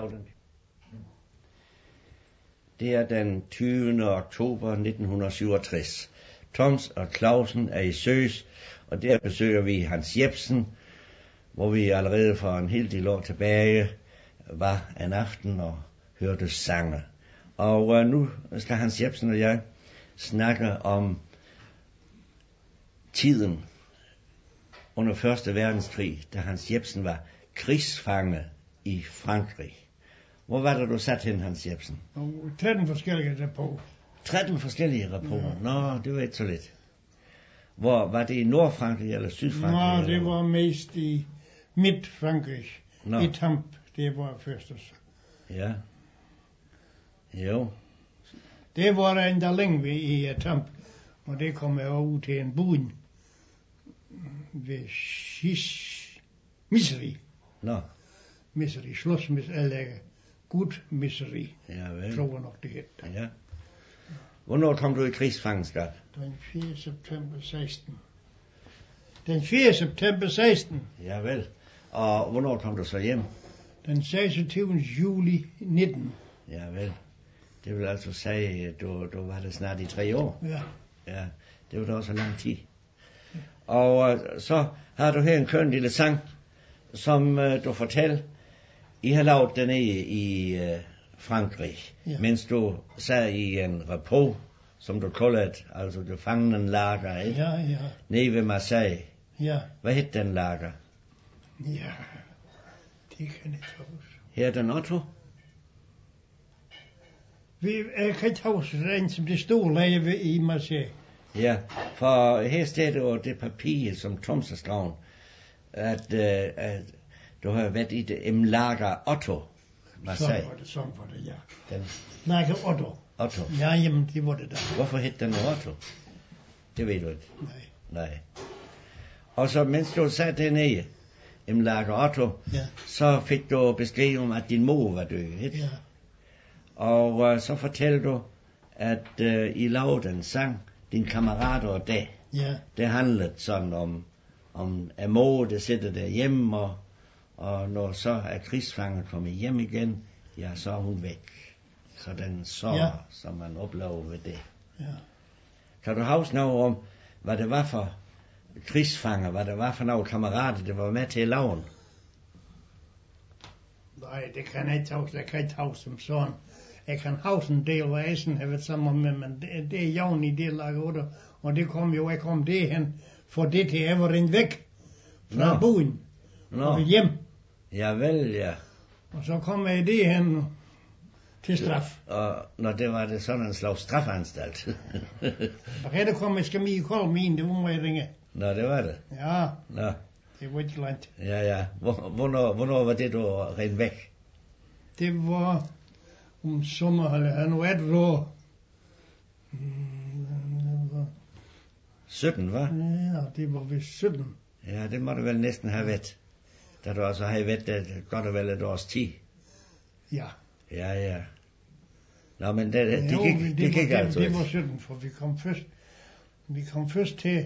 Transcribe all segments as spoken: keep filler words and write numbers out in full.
Det er den tyvende oktober nitten syvogtres. Toms og Clausen er i Søs, og der besøger vi Hans Jepsen, hvor vi allerede for en hel del år tilbage var en aften og hørte sange. Og uh, nu skal Hans Jepsen og jeg snakke om tiden under første verdenskrig, da Hans Jepsen var krigsfange i Frankrig. Hvor var det, du sat hen, Hans Jepsen? tretten forskellige rapporter. tretten forskellige rapporter? Ja. Nå, det var ikke så lidt. Hvor, var det i Nordfrankrig eller Sydfrankrig? Nå, det var mest i Midt-Frankrig. Nå. I Tamp, det var først. Ja. Jo. Det var der endda længe ved i Tamp, og det kom jeg ud til en buen ved Sis Misery. Nå. Misery, slås eller Good Misery, Ja, vel. tror jeg nok det hed. Ja. Hvornår kom du i krigsfangenskab? Den fjerde september seksten. Den fjerde september seksten. Ja, vel. Og hvornår kom du så hjem? Den seksogtyvende juli nitten. Ja, vel. Det vil altså sige, at du, du var der snart i tre år. Ja. Ja, det var da også lang tid. Og uh, så har du her en køn lille sang, som uh, du fortæller. I har lavet den i, i uh, Frankrig, ja. Mens du sad i en repos, som du kaldte, altså det fangenen lager, ikke? Ja, ja. Nede ved Marseille. Ja. Hvad hed den lager? Ja, det kan jeg huske. Her den Otto? Vi, jeg kan ikke huske den, som det stod lave i Marseille. Ja, for her står det jo det papir, som Toms har skrevet, at, uh, at du har været i det em lager Otto. Marseille. Sådan var det, sådan var det, ja. Den Lager Otto. Otto. Ja, jamen, det var det der. Hvorfor hed den Otto? Det ved du ikke. Nej. Nej. Og så mens du sad dernede, em lager Otto, Ja. så fik du besked om, at din mor var død, ikke? Ja. Og uh, så fortalte du, at uh, I lavede en sang, din kammerater og dag. Ja. Det handlede sådan om, om en mor, der sidder derhjemme, og, og når så er krigsfanger kommet hjem igen, ja, så er hun væk. Så den sorg, ja. Som man oplever ved det. Ja. Kan du huske noget om, hvad det var for krigsfanger, hvad det var for nogle kammerater, der var med til at lave den? Nej, det kan jeg ikke huske. Jeg kan ikke huske som sådan. Jeg kan huske en del, hvor jeg sådan har været sammen med, men det, det er jævn i det lager otte, og det kom jo, jeg kom det hen, for det til jeg var rent væk fra Nå. buen, Nå. og hjem. Ja, vel, ja. Og så kom jeg det hen til straf. Og når det var det sådan en slags strafanstalt. Og her der kom jeg skal mig kolde min, det var jeg ringe. Nå, det var det. Ja, Nå, det var ikke langt. ja, ja. Hvor, hvornår, hvornår var det, du rent væk? Det var om sommer, eller han var et år. sytten, hva'? Ja, det var vist sytten. Ja, det må du vel næsten have været. Da du altså har været der godt og vel et års tid. Ja. Ja, ja. Nå, men det, det, det Jo, gik, det, det gik var, altså det, det ikke. var sytten, for vi kom først, vi kom først til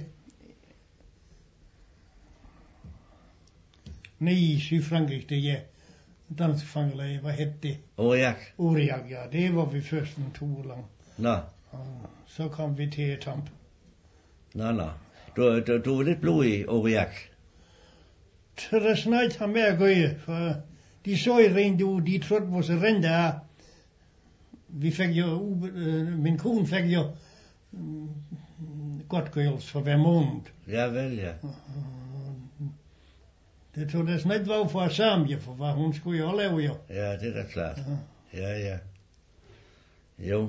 nede i Sydfrankrig, det er dansk fangelæge, hvad hed det? Aurillac. Aurillac, ja, det var vi først en to lang. Nå, Og så kom vi til Tamp. nå, nå. Du, du, du var lidt blodig, Aurillac. Så der snart har med at gøre, for de så i rent ud, de trådte vores rente af. Vi fik jo, øh, min kone fik jo øh, godtgørelse for hver måned. Ja, vel, ja. Det tog der snart lov for Samje, for hvad hun skulle jo lave jo. Ja, det er da klart. Ja. Ja, ja. Jo.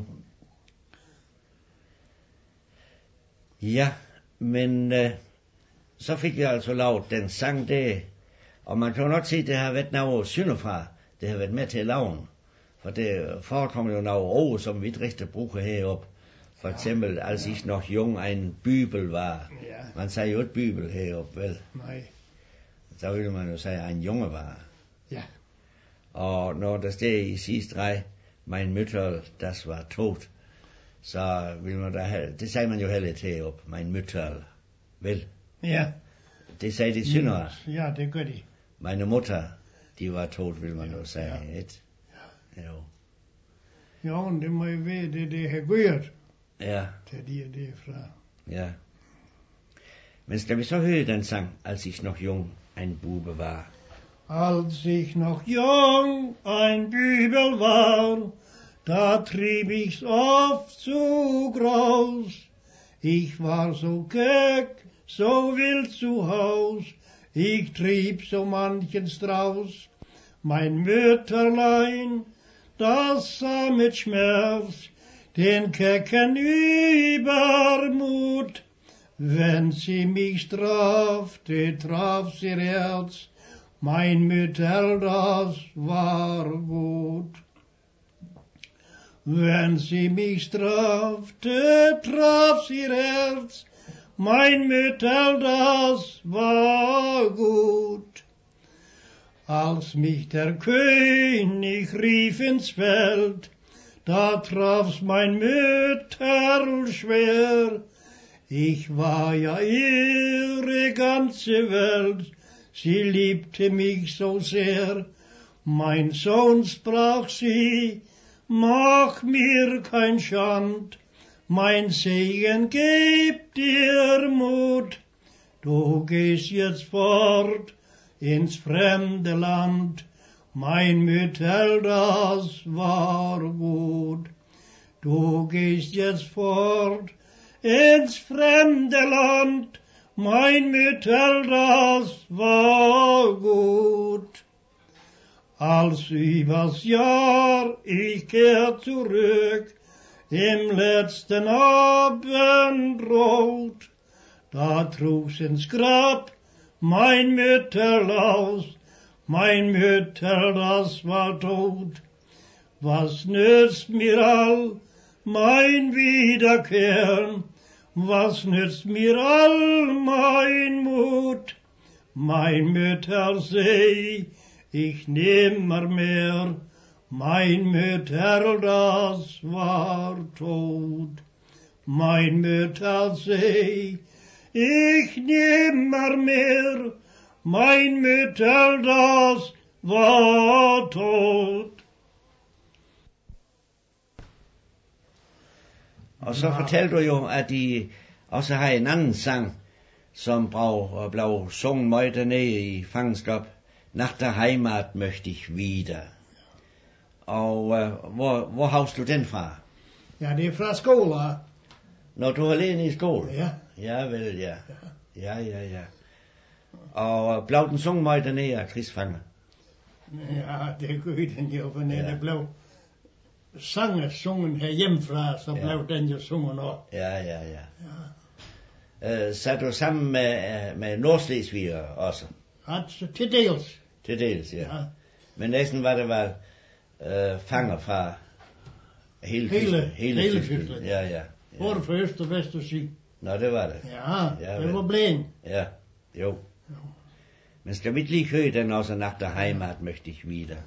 Ja, men øh, så fik jeg altså lavet den sang der, og man kan jo nok sige, at det har været noget syndefra, det har været med til at lave den. For det forekommer jo nogle ord, som vi ikke rigtig bruger heroppe. For eksempel, als ich noch jung ein Bibel var. Ja. Man sagde jo ikke Bibel heroppe, vel? Nej. Så ville man jo sige, en junge var. Ja. Og når der stod i sidste rej, mein Mütter, das war tot, så ville man da have, det sagde man jo heller til heroppe, mein Mütter, vel? Ja. Det sagde de syndere. Ja, det gør de. Meine Mutter, de var tot, vil man jo sige, Ja. ikke? Jo. Ja, og det må jo være det, det har gjort Ja, til de derfra. ja. Men skal vi så høre den sang, als ich noch jung ein Bube war? Als ich noch jung ein Bübel war, da trieb ich's oft zu groß. Ich war so keck, so wild zu Haus, ich trieb so manchen Strauß. Mein Mütterlein, das sah mit Schmerz den kecken Übermut. Wenn sie mich strafte, traf sie ihr Herz, mein Mütter, das war gut. Wenn sie mich strafte, traf sie ihr Herz, mein Mütter, das war gut. Als mich der König rief ins Feld, da traf's mein Mütterl schwer. Ich war ja ihre ganze Welt, sie liebte mich so sehr. Mein Sohn, sprach sie, mach mir kein Schand, mein Segen gibt dir Mut. Du gehst jetzt fort ins fremde Land, mein Mütterl, das war gut. Du gehst jetzt fort ins fremde Land, mein Mütterl, das war gut. Als übers Jahr ich kehr zurück, im letzten Abendrot, da trug's ins Grab mein Mütterl aus, mein Mütterl, das war tot. Was nützt mir all mein Wiederkehren, was nützt mir all mein Mut? Mein Mütter seh ich nimmermehr, mein Mütterl, das war tot. Mein Mütter seh ich nimmermehr, mein Mütterl, das var tot. Og så fortalte du jo, at de også har en anden sang, som blev, blev sunget meget dernede i fangenskab. Nach der Heimat möchte ich wieder. Og uh, hvor, hvor havste du den fra? Ja, det er fra skolen. Når du har lært i skole? Ja. Ja, vel, ja. Ja, ja, ja. Og blev den sunget meget dernede af krigsfanger? Ja, det gør den jo, for når Ja. det blev sange sungen her hjemmefra, så Ja. blev den jo sunget også. Ja, ja, ja. ja. Uh, så du sammen med, uh, med Nordslesviger også? Altså, til dels. Til dels, ja. Ja. Men næsten var det vel uh, fanger fra hele Hele- Tyskland. hele, hele Tyskland. Tyskland. Ja, ja. Både fra øst og vest og syd. Nå, det var det. Ja, Ja, det vel. var blæn. Ja, jo. Men skal vi ikke lige høre den også, nach der Heimat möchte ich wieder?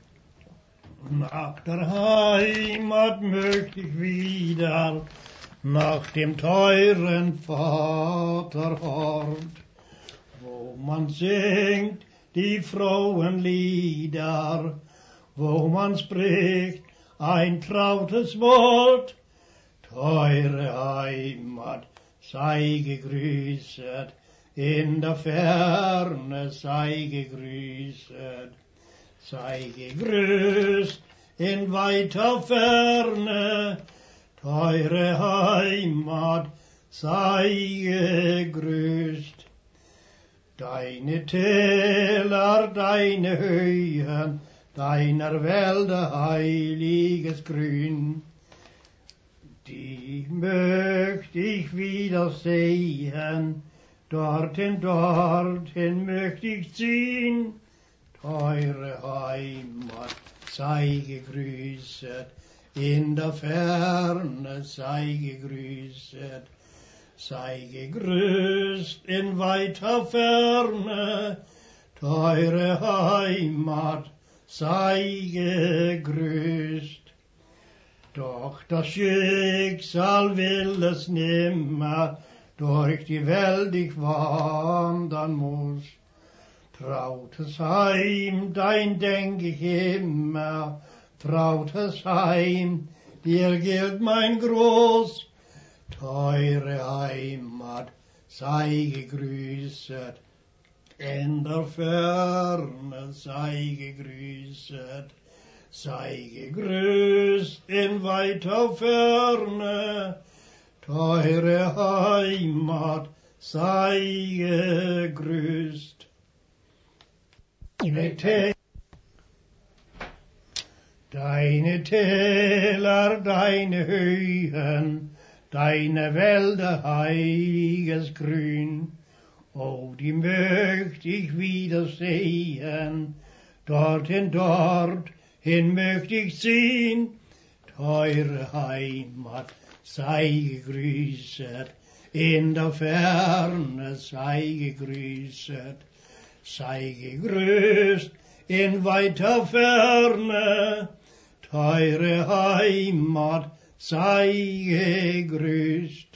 Nach der Heimat möchte ich wieder, nach dem teuren Vaterhort, wo man singt die frohen Lieder, wo man spricht ein trautes Wort. Teure Heimat, sei gegrüßet, in der Ferne sei gegrüßet. Sei gegrüßt in weiter Ferne, teure Heimat, sei gegrüßt. Deine Täler, deine Höhen, deiner Wälder heiliges Grün, die möcht ich wieder sehen, dorthin, dorthin möcht ich ziehen. Teure Heimat, sei gegrüßet, in der Ferne sei gegrüßet, sei gegrüßt in weiter Ferne, teure Heimat, sei gegrüßt. Doch das Schicksal will es nimmer, durch die Welt ich wandern muss. Trautes Heim, dein denk ich immer, trautes Heim, dir gilt mein Gruß. Teure Heimat, sei gegrüßet, in der Ferne sei gegrüßet, sei gegrüßt in weiter Ferne, teure Heimat, sei gegrüßt. Deine, Tä deine Täler, deine Höhen, deine Wälder heiliges Grün, oh, die möcht ich wiedersehen, dorthin, dorthin möcht ich ziehen, teure Heimat, sei gegrüßet, in der Ferne sei gegrüßet, sei gegrüßt in weiter Ferne, teure Heimat, sei gegrüßt.